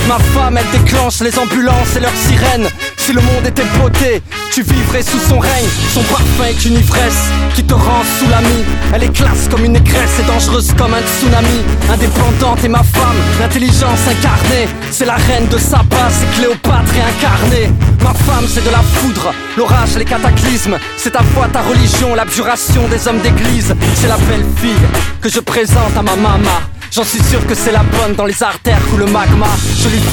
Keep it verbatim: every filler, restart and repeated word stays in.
Ma femme, elle déclenche les ambulances et leurs sirènes. Si le monde était beauté, tu vivrais sous son règne. Son parfum est une ivresse qui te rend sous la mie. Elle est classe comme une négresse et dangereuse comme un tsunami. Indépendante est ma femme, l'intelligence incarnée. C'est la reine de Saba, c'est Cléopâtre réincarnée. Ma femme c'est de la foudre, l'orage, les cataclysmes. C'est ta foi, ta religion, l'abjuration des hommes d'église. C'est la belle fille que je présente à ma mama. J'en suis sûr que c'est la bonne, dans les artères coule le magma. Je lui